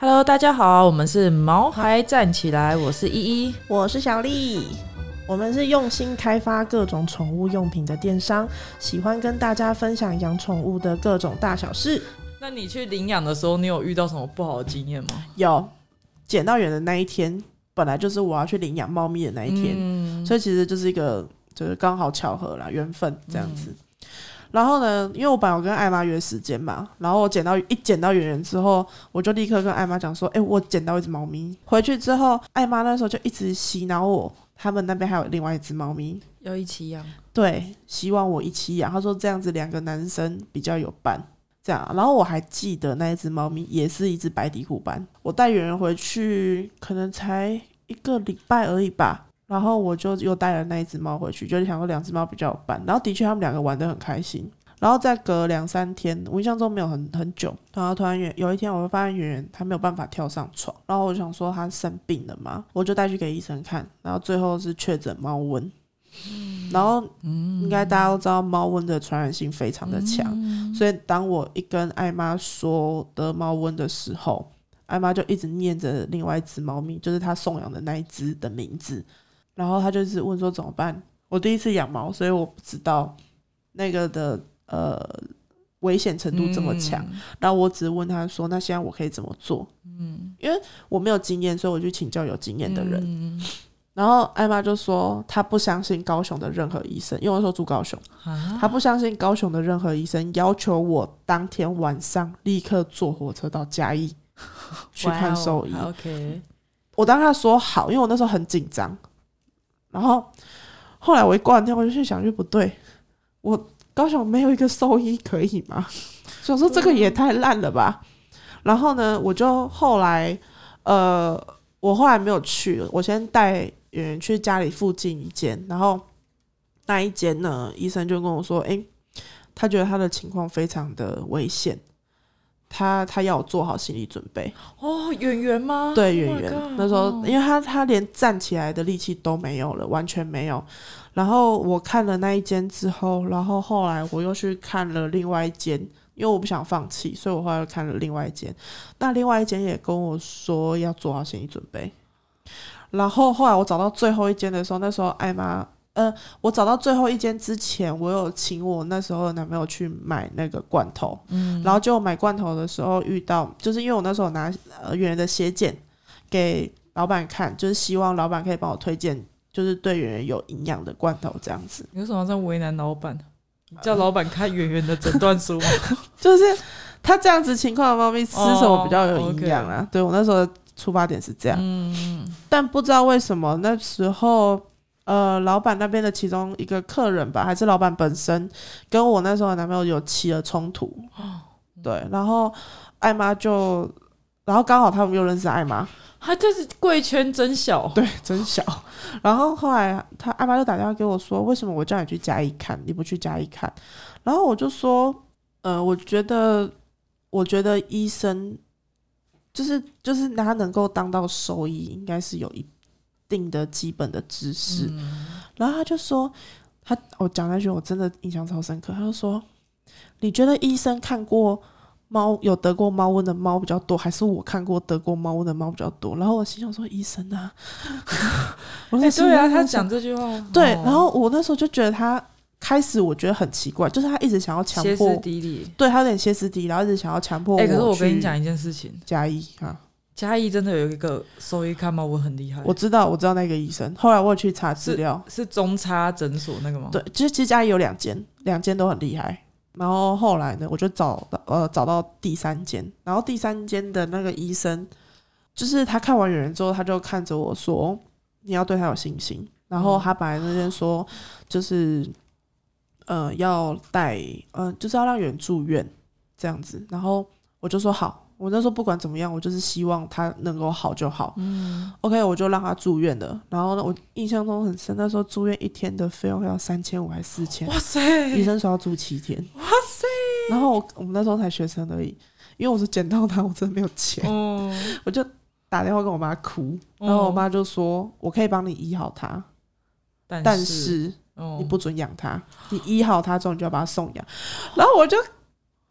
Hello， 大家好，我们是毛孩站起来，我是依依， 我是小丽。我们是用心开发各种宠物用品的电商，喜欢跟大家分享养宠物的各种大小事。 那你去领养的时候，你有遇到什么不好的经验吗？ 有，捡到人的那一天本来就是我要去领养猫咪的那一天，所以其实就是一个就是刚好巧合啦，缘分这样子。然后呢，因为我本来有跟艾妈约时间嘛，然后我捡到圆圆之后，我就立刻跟艾妈讲说，我捡到一只猫咪。回去之后，艾妈那时候就一直洗脑我，他们那边还有另外一只猫咪要一起养。 对，希望我一起养。他说这样子两个男生比较有伴，这样。然后我还记得那一只猫咪也是一只白底虎斑，我带圆圆回去可能才1个礼拜而已吧。然后我就又带了那一只猫回去，就是想说两只猫比较有伴。然后的确他们两个玩得很开心。然后再隔2-3天，我印象中没有很久，然后突然有一天我会发现圆圆她没有办法跳上床，然后我想说她生病了嘛，我就带去给医生看，然后最后是确诊猫瘟。然后应该大家都知道猫瘟的传染性非常的强，所以当我一跟艾妈说得猫瘟的时候，艾妈就一直念着另外一只猫咪，就是她送养的那一只的名字，然后她就是问说怎么办。我第一次养猫，所以我不知道那个的危险程度这么强，然后我只是问她说那现在我可以怎么做，因为我没有经验，所以我去请教有经验的人。然后艾妈就说她不相信高雄的任何医生，因为我那时候住高雄，她不相信高雄的任何医生，要求我当天晚上立刻坐火车到嘉义去看兽医。 Okay. 我当时说好，因为我那时候很紧张。然后后来我一挂完电话，我就去想，就不对，我高雄没有一个兽医可以吗？想说这个也太烂了吧。然后呢，我就后来我后来没有去，我先带圆圆去家里附近一间，然后那一间呢，医生就跟我说，他觉得他的情况非常的危险，他要我做好心理准备。 圆圆吗？ 对，圆圆那时候因为他连站起来的力气都没有了，完全没有。然后我看了那一间之后，然后后来我又去看了另外一间，因为我不想放弃，所以我后来又看了另外一间。那另外一间也跟我说要做好心理准备。然后后来我找到最后一间的时候，那时候艾妈我找到最后一间之前，我有请我那时候的男朋友去买那个罐头，然后就买罐头的时候遇到，就是因为我那时候拿圆圆的血检给老板看，就是希望老板可以帮我推荐，就是对圆圆有营养的罐头这样子。 你为什么要这样为难老板？叫老板看圆圆的诊断书吗？ 就是他这样子情况的猫咪吃什么比较有营养啊？对，我那时候的出发点是这样，但不知道为什么那时候老板那边的其中一个客人吧，还是老板本身跟我那时候的男朋友有起了冲突。对，然后艾妈然后刚好他们又认识艾妈， 他就是贵圈真小。 对，真小。然后后来艾妈就打电话给我说，为什么我叫你去嘉义看，你不去嘉义看？然后我就说我觉得医生就是他能够当到兽医，应该是有一定的基本的知识。然后他就说我讲那句我真的印象超深刻，他就说你觉得医生看过猫有得过猫瘟的猫比较多，还是我看过得过猫瘟的猫比较多？然后我心想说医生啊对啊，他讲这句话对，然后我那时候就觉得他开始我觉得很奇怪，就是他一直想要强迫歇斯底里， 对，他有点歇斯底里，然后一直想要强迫我。 可是我跟你讲一件事情， 嘉义啊， 嘉义真的有一个兽医看猫瘟很厉害。 我知道那个医生，后来我有去查资料， 是中差诊所那个吗？ 对，其实嘉义有2间都很厉害。然后后来呢，我就找到第3间，然后第3间的那个医生，就是他看完圆圆之后，他就看着我说：“你要对他有信心。”然后他本来那边说，就是要带就是要让圆圆住院这样子。然后我就说好。我那时候不管怎么样，我就是希望他能够好就好。OK， 我就让他住院了。然后呢，我印象中很深，那时候住院1天的费用要3500还是4000？ 哇塞！ 医生说要住7天。 哇塞！ 然后我们那时候才学生而已，因为我是捡到他，我真的没有钱。我就打电话跟我妈哭，然后我妈就说：“我可以帮你医好他，但是你不准养他，你医好他之后你就要把他送养。”然后我就。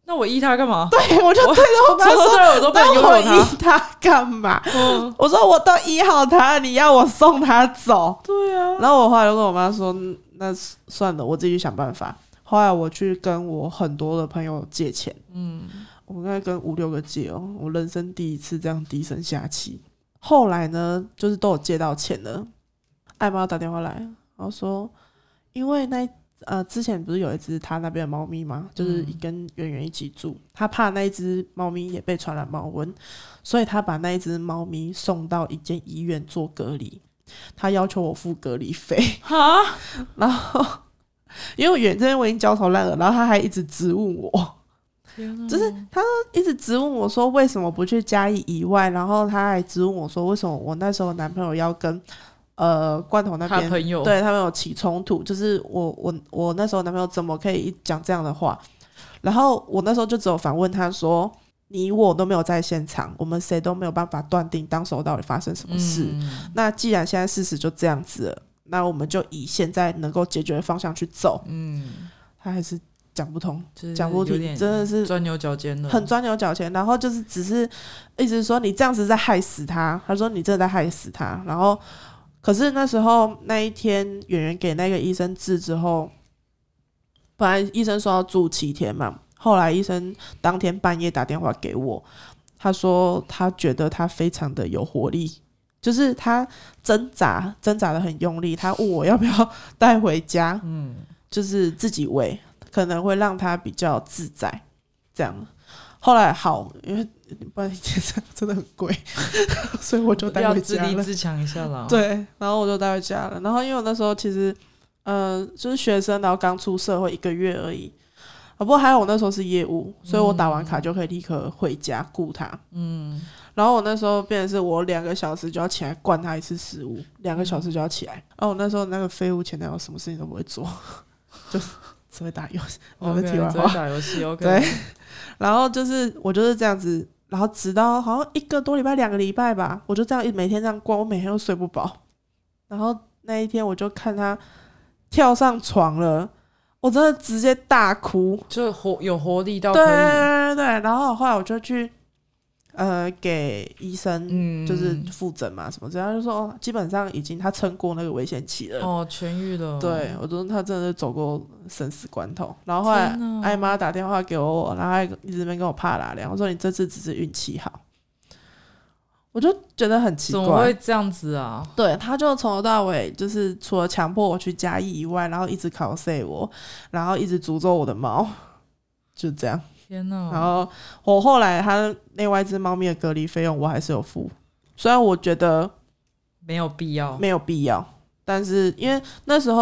那我依他干嘛？ 对，我就对着我妈说， 我都不能拥有那我他依他干嘛？我说我都医好他，你要我送他走？ 对啊。 然后我后来就跟我妈说，那算了，我自己去想办法。后来我去跟我很多的朋友借钱，我应该跟5-6个借哦，我人生第一次这样低声下气。后来呢，就是都有借到钱了，艾妈打电话来，然后说，因为之前不是有一只他那边的猫咪吗？就是跟圆圆一起住，他怕那一只猫咪也被传染猫瘟，所以他把那一只猫咪送到一间医院做隔离，他要求我付隔离费。然后因为圆这边我已经焦头烂额，然后他还一直质问我，就是他一直质问我说为什么不去嘉义以外，然后他还质问我说为什么我那时候男朋友要跟罐头那边他朋友对他们有起冲突，就是我那时候男朋友怎么可以讲这样的话？然后我那时候就只有反问他说：“你我都没有在现场，我们谁都没有办法断定当时候到底发生什么事。那既然现在事实就这样子了，那我们就以现在能够解决的方向去走。”他还是讲不通，讲不听，真的是钻牛角尖的， 很钻牛角尖。然后就是只是一直说你这样子在害死他，他说你真的在害死他，然后。可是那时候那一天圆圆给那个医生治之后，本来医生说要住7天嘛，后来医生当天半夜打电话给我，他说他觉得他非常的有活力，就是他挣扎的很用力，他问我要不要带回家，就是自己喂，可能会让他比较自在这样。后来好，因为不然真的很贵，所以我就带回家了。 要自立自强一下啦。 对，然后我就带回家了。然后因为我那时候其实，就是学生，然后刚出社会1个月而已。不过还好我那时候是业务，所以我打完卡就可以立刻回家顾他。然后我那时候变成是我2个小时就要起来灌他一次食物，2个小时就要起来。然后我那时候那个废物前男友什么事情都不会做，就只会打游戏。 只会打游戏 OK。 对。然后就是我就是这样子，然后直到好像1个多礼拜2个礼拜吧，我就这样每天这样逛，我每天都睡不饱。然后那一天我就看他跳上床了，我真的直接大哭， 就有活力到可以。 对。然后后来我就去给医生就是复诊嘛什么之类的，他就说基本上已经他撑过那个危险期了， 痊愈了。对， 我说他真的是走过生死关头。然后后来艾妈打电话给我，然后还一直在跟我怕拉凉，我说你这次只是运气好。我就觉得很奇怪， 怎么会这样子啊？ 对，他就从头到尾就是除了强迫我去嘉义以外，然后一直cos我，然后一直诅咒我的猫，就这样。 天哪！ 然后我后来他另外一只猫咪的隔离费用我还是有付，虽然我觉得没有必要，但是因为那时候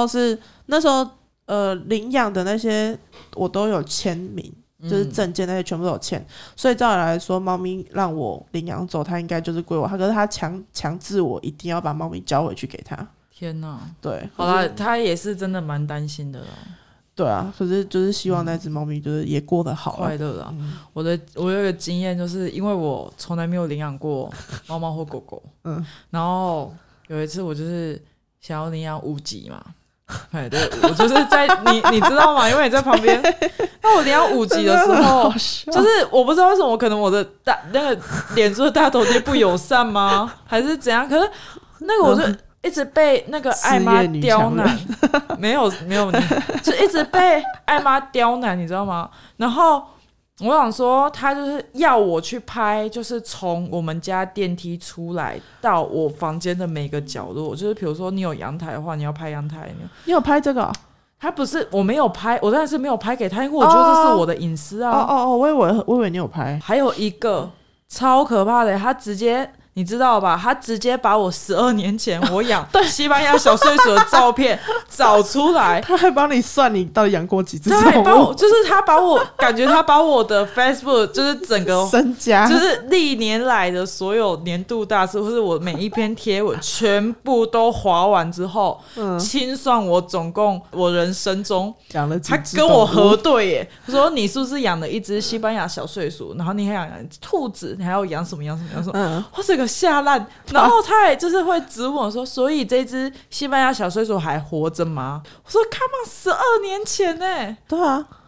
领养的那些我都有签名，就是证件那些全部都有签，所以照理来说猫咪让我领养走它应该就是归我，可是他强制我一定要把猫咪交回去给他。 天哪！ 对， 好啦，他也是真的蛮担心的啦。 对啊，可是就是希望那只猫咪就是也过得好快乐啦。我有一个经验，就是因为我从来没有领养过猫猫或狗狗，然后有一次我就是想要领养5级嘛，对，我就是在你知道吗？因为你在旁边。那我领养5级的时候，就是我不知道为什么，可能我的那个脸书的大头贴不友善吗？还是怎样？可是那个我就一直被那个艾妈刁难，没有，就一直被艾妈刁难，你知道吗？然后我想说，他就是要我去拍，就是从我们家电梯出来到我房间的每个角落，就是比如说你有阳台的话，你要拍阳台。 你有拍这个？ 他不是，我没有拍，我当然是没有拍给他，因为我觉得这是我的隐私啊。 我以为你有拍。 还有一个超可怕的，他直接。你知道吧？他直接把我12年前我养西班牙小睡鼠的照片找出来， 他还帮你算你到底养过几只动物。 他还帮我，就是他把我感觉他把我的 Facebook 就是整个身家， 就是历年来的所有年度大事，或是我每一篇贴文全部都划完之后，清算我总共我人生中养了几只。 他跟我核对耶，他说你是不是养了一只西班牙小睡鼠，然后你还养兔子，你还要养什么养什么，我这个下烂，然后他也就是会质问我说，所以这只西班牙小睡鼠还活着吗？我说 come on， 12年前耶。 对啊，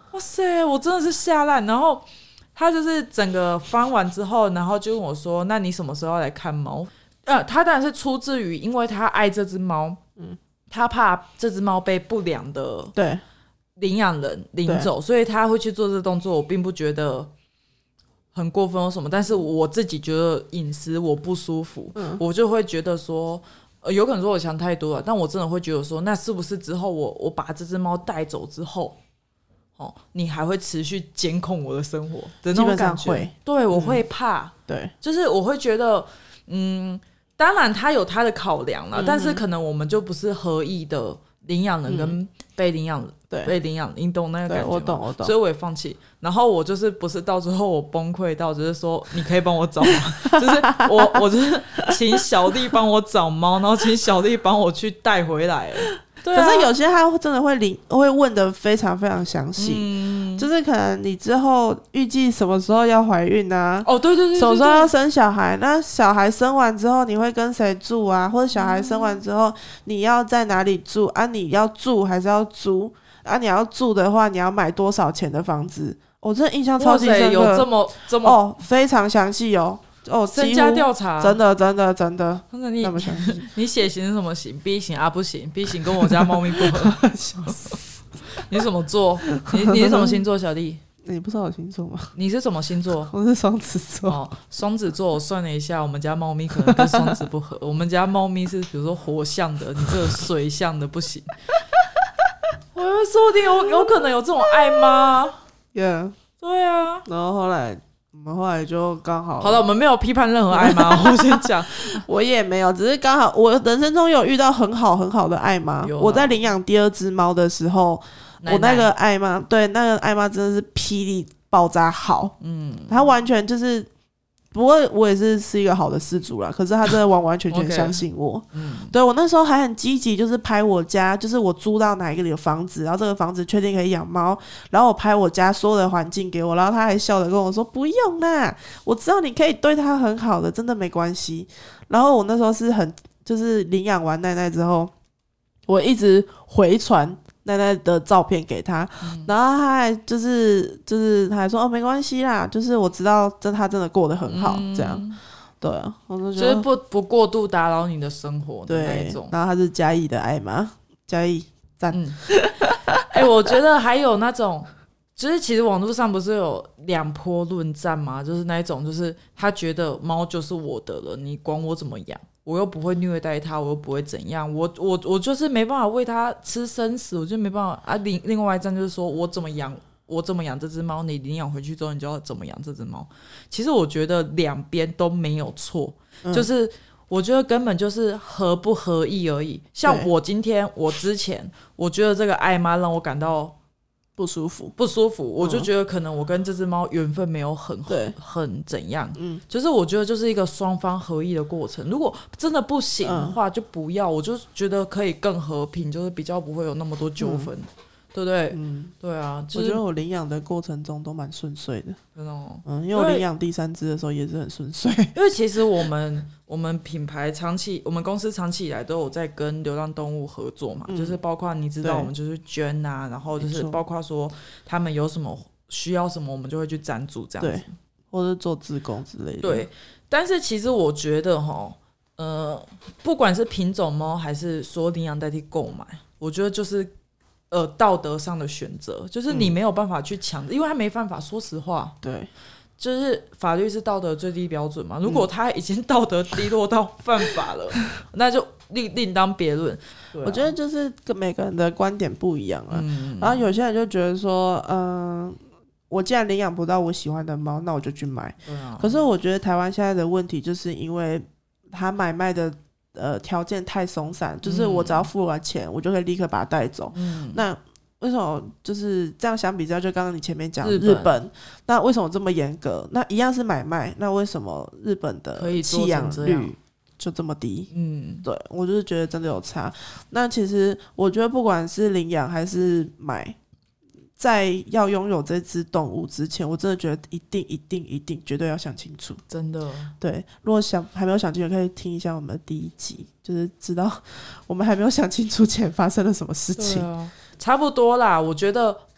哇塞，我真的是吓烂。然后他就是整个翻完之后，然后就问我说：“那你什么时候要来看猫？”他当然是出自于因为他爱这只猫，他怕这只猫被不良的领养人领走，所以他会去做这个动作。我并不觉得很过分或什么，但是我自己觉得隐私我不舒服，我就会觉得说。有可能说我想太多了，但我真的会觉得说，那是不是之后我把这只猫带走之后，你还会持续监控我的生活的那种感觉？会，对，我会怕， 对， 就是我会觉得，当然他有他的考量啦，但是可能我们就不是合意的领养人跟被领养人。 对， 被领养，你懂那个感觉吗？ 我懂， 所以我也放弃。然后我就是不是到最后我崩溃到，就是说你可以帮我找吗？就是我就是请小弟帮我找猫，然后请小弟帮我去带回来。对啊， 可是有些他真的会问的非常非常详细，就是可能你之后预计什么时候要怀孕啊？ 对，什么时候要生小孩？那小孩生完之后你会跟谁住啊？或者小孩生完之后你要在哪里住啊？你要住还是要租？啊，你要住的话，你要买多少钱的房子？我真的印象超级深刻， 有这么非常详细身家调查， 真的那么详细。你血型是什么型 ？B 型啊，不行 ，B 型跟我家猫咪不合。笑死！你什么座？你是什么星座，小弟？ 你不知道我星座吗？ 你是什么星座？ 我是双子座。 双子座，我算了一下，我们家猫咪可能跟双子不合。我们家猫咪是比如说火象的，你这个水象的不行。我说不定有可能有这种爱吗？ Yeah， 对啊。 然后我们后来就刚好好了，我们没有批判任何爱妈。我先讲， 我也没有，只是刚好我人生中有遇到很好很好的爱妈。我在领养第二只猫的时候，我那个爱妈，对，那个爱妈真的是霹雳爆炸好，她完全就是。不过我也是一个好的饲主啦，可是他真的完完全全相信我。对，我那时候还很积极，就是拍我家，就是我租到哪一个房子，然后这个房子确定可以养猫，然后我拍我家所有的环境给我，然后他还笑着跟我说不用啦，我知道你可以对他很好的，真的没关系。然后我那时候是就是领养完奈奈之后，我一直回传奈奈的照片给他，然后他还就是他还说没关系啦，就是我知道他真的过得很好，这样。对啊，我就觉得就是不过度打扰你的生活的那一种。 然后他是嘉义的爱妈，嘉义赞。 我觉得还有那种，就是其实网络上不是有两波论战吗？就是那一种，就是他觉得猫就是我的了，你管我怎么养？我又不会虐待它，我又不会怎样，我就是没办法喂它吃生死，我就没办法啊。另外一站就是说我怎么养这只猫，你领养回去之后你就要怎么养这只猫。其实我觉得两边都没有错，就是我觉得根本就是合不合意而已。像我之前我觉得这个爱妈让我感到不舒服， 我就觉得可能我跟这只猫缘分没有很怎样，就是我觉得就是一个双方合意的过程。如果真的不行的话，就不要。我就觉得可以更和平，就是比较不会有那么多纠纷，对不对？对啊，就是、 我觉得我领养的过程中都蛮顺遂的， 真的哦。 因为我领养第三只的时候也是很顺遂。 因为其实我们品牌我们公司长期以来都有在跟流浪动物合作嘛，就是包括你知道我们就是捐啊，然后就是包括说他们有什么需要什么，我们就会去赞助这样子， 或者做志工之类的。 对，但是其实我觉得不管是品种猫还是说领养代替购买，我觉得就是道德上的选择，就是你没有办法去抢，因为他没办法。说实话， 对。 就是法律是道德最低标准嘛，如果他已经道德低落到犯法了，那就另当别论。 我觉得就是每个人的观点不一样啊，然后有些人就觉得说我既然领养不到我喜欢的猫，那我就去买。可是我觉得台湾现在的问题就是因为他买卖的条件太松散，就是我只要付了钱我就可以立刻把它带走。那为什么就是这样相比较，就刚刚你前面讲日本，那为什么这么严格？那一样是买卖，那为什么日本的弃养率就这么低？对，我就是觉得真的有差。那其实我觉得不管是领养还是买，在要拥有这只动物之前，我真的觉得一定绝对要想清楚。 真的， 对，如果还没有想清楚，可以听一下我们的第一集，就是知道我们还没有想清楚前发生了什么事情。 差不多啦，我觉得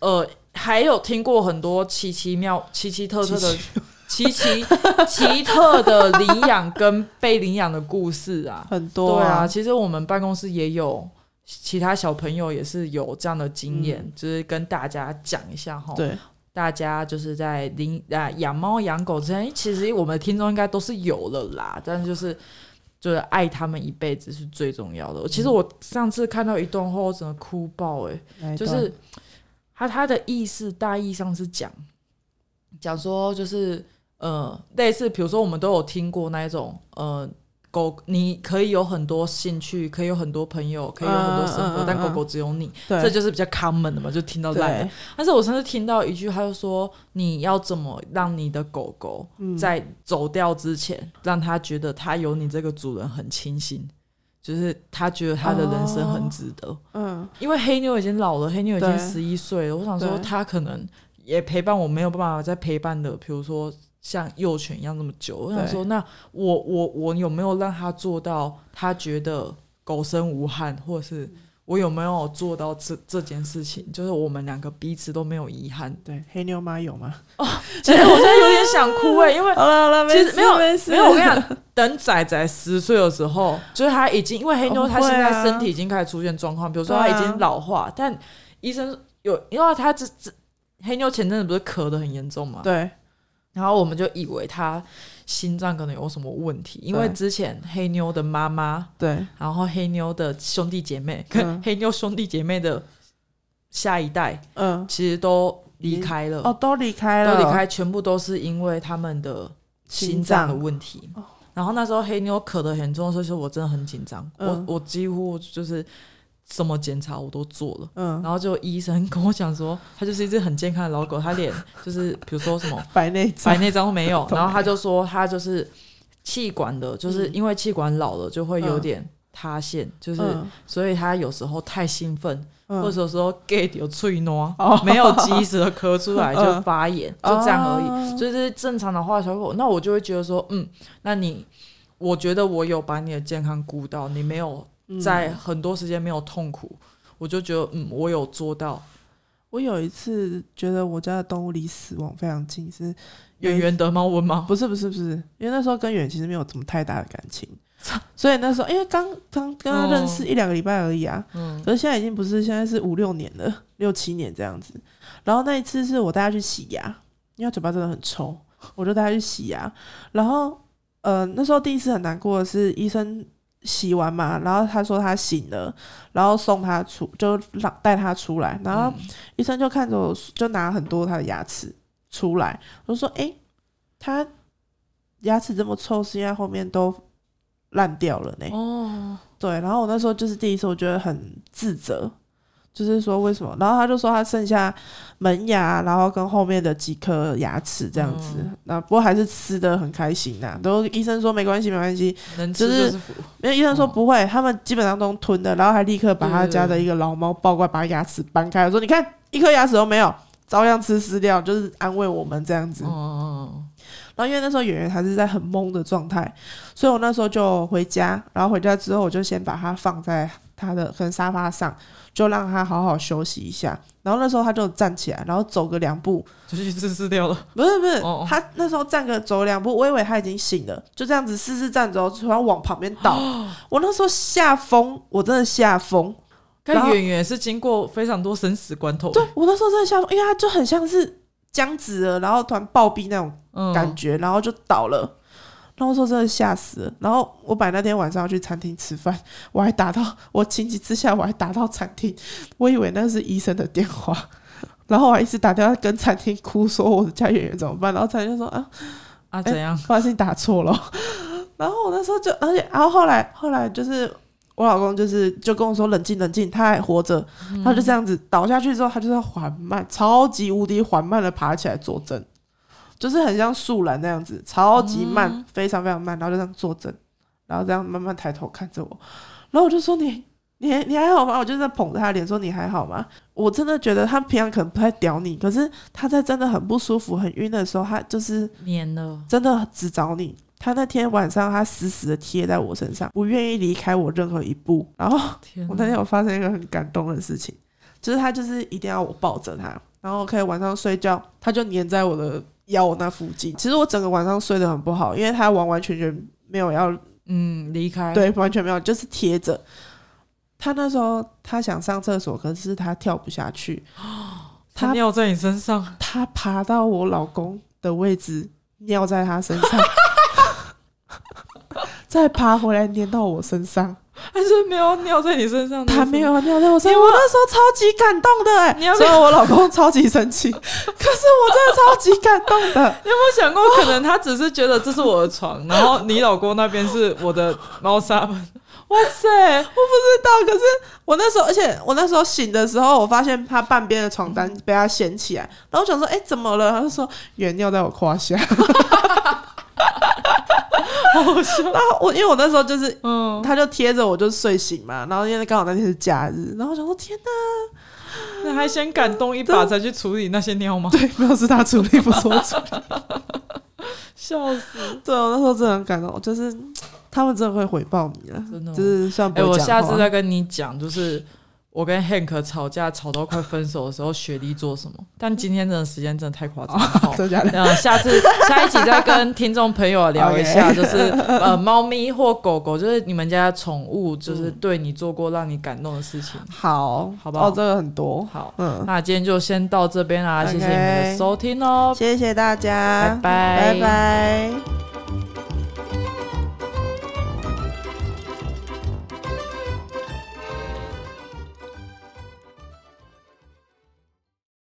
还有听过很多奇奇特的奇特的领养跟被领养的故事啊， 很多对啊，其实我们办公室也有其他小朋友也是有这样的经验，就是跟大家讲一下齁。 对， 大家就是在养猫养狗之前，其实我们的听众应该都是有了啦，但是就是爱他们一辈子是最重要的。其实我上次看到一段话，我整个哭爆就是他的大意上是讲说就是类似比如说我们都有听过那一种狗你可以有很多兴趣，可以有很多朋友，可以有很多生活，但狗狗只有你，这就是比较 common 的嘛，就听到烂的。但是我甚至听到一句，他就说你要怎么让你的狗狗在走掉之前，让他觉得他有你这个主人很清新，就是他觉得他的人生很值得。因为黑妞已经老了，黑妞已经11岁了，我想说他可能也陪伴我没有办法再陪伴的，比如说像幼犬一样那么久，我想说那我有没有让他做到他觉得狗生无憾，或者是我有没有做到这件事情，就是我们两个彼此都没有遗憾。 对，黑妞妈有吗？ 其实我现在有点想哭因为好了其实没有我跟你讲， 等仔10岁的时候，就是他已经因为黑妞他现在身体已经开始出现状况，比如说他已经老化，但医生因为他黑妞前阵子不是咳得很严重嘛， 对， 然后我们就以为他心脏可能有什么问题，因为之前黑妞的妈妈，对，然后黑妞的兄弟姐妹跟黑妞兄弟姐妹的下一代，其实都离开了，都离开，全部都是因为他们的心脏的问题。然后那时候黑妞咳得很严重的时候，我真的很紧张，我几乎就是什么检查我都做了，然后就医生跟我讲说他就是一只很健康的老狗，他连就是比如说什么白内障都没有，然后他就说他就是气管的，就是因为气管老了就会有点塌陷，就是所以他有时候太兴奋，或者有时候 get 有脆挪，没有及时的咳出来就发炎，就这样而已，就是正常的话小狗，那我就会觉得说那我觉得我有把你的健康顾到，你没有在很多时间没有痛苦，我就觉得我有做到。我有一次觉得我家的动物离死亡非常近，是圆圆得猫瘟吗？不是，因为那时候跟圆其实没有什么太大的感情，所以那时候因为刚跟他认识1-2个礼拜而已啊，可是现在已经不是，现在是5-6年了，6-7年这样子。然后那一次是我带他去洗牙，因为他嘴巴真的很臭，我就带他去洗牙。然后那时候第一次很难过的是医生洗完嘛，然后他说他醒了，然后送他就带他出来，然后医生就看着我，就拿很多他的牙齿出来，我就说他牙齿这么臭是因为后面都烂掉了呢。对，然后我那时候就是第一次我觉得很自责，就是说为什么，然后他就说他剩下门牙，然后跟后面的几颗牙齿这样子，不过还是吃得很开心啦，都医生说没关系，能吃就是福，因为医生说不会，他们基本上都吞的，然后还立刻把他家的一个老猫抱过来，把牙齿搬开，说你看一颗牙齿都没有，照样吃饲料，就是安慰我们这样子。然后因为那时候圆圆还是在很懵的状态，所以我那时候就回家，然后回家之后我就先把它放在他的可能沙发上，就让他好好休息一下。然后那时候他就站起来，然后走个2步就去吃饲料了。不是他那时候走2步，我以为他已经醒了，就这样子试站之后突然往旁边倒。我那时候吓疯，我真的吓疯。看圆圆是经过非常多生死关头，对，我那时候真的吓疯，因为他就很像是僵直了，然后突然暴毙那种感觉，然后就倒了。然后说真的吓死了。然后我本来那天晚上要去餐厅吃饭，我情急之下我还打到餐厅，我以为那是医生的电话，然后我还一直打电话跟餐厅哭说我的家圆圆怎么办，然后餐厅就说怎样，不好意思你打错了。然后我那时候就然后后来就是我老公就跟我说冷静冷静，他还活着。他就这样子倒下去之后，他就是缓慢超级无敌缓慢的爬起来坐正，就是很像树懒那样子，超级慢，非常非常慢，然后就这样坐正，然后这样慢慢抬头看着我，然后我就说你还好吗？我就在捧着他的脸说你还好吗？我真的觉得他平常可能不太屌你，可是他在真的很不舒服很晕的时候，他就是黏了，真的只找你。他那天晚上他死死的贴在我身上，不愿意离开我任何一步。然后我那天有发生一个很感动的事情，就是他就是一定要我抱着他， 然后可以晚上睡觉，它就黏在我的腰那附近。其实我整个晚上睡得很不好，因为它完完全全没有要离开， 对，完全没有，就是贴着。他那时候他想上厕所，可是他跳不下去， 他尿在你身上， 他爬到我老公的位置尿在他身上再爬回来粘到我身上。 还是没有尿在你身上？ 他没有尿在我身上，我那时候超级感动的所以我老公超级生气可是我真的超级感动的。 你有没有想过，可能他只是觉得这是我的床然后你老公那边是我的猫砂盆？哇塞， 我不知道。可是我那时候，而且我那时候醒的时候，我发现他半边的床单被他掀起来，然后我想说怎么了？他就说原尿在我胯下好好笑。 然后因为我那时候就是他就贴着我就睡醒嘛，然后因为刚好那天是假日，然后我想说天哪， 那还先感动一把才去处理那些尿吗？ 对，没有，是他处理，不是我处理笑死。 对，我那时候真的很感动，就是他们真的会回报你了，真的就是算不会讲话。 我下次再跟你讲，就是我跟 Hank 吵架吵到快分手的时候，雪莉做什么？但今天真的时间真的太夸张了， 真的假的？ 下一集再跟听众朋友聊一下，就是猫咪或狗狗，就是你们家的宠物，就是对你做过让你感动的事情。 好， 好不好？ 这个很多。 好，那今天就先到这边啦，谢谢你们的收听哦， 谢谢大家， 拜拜， 拜拜。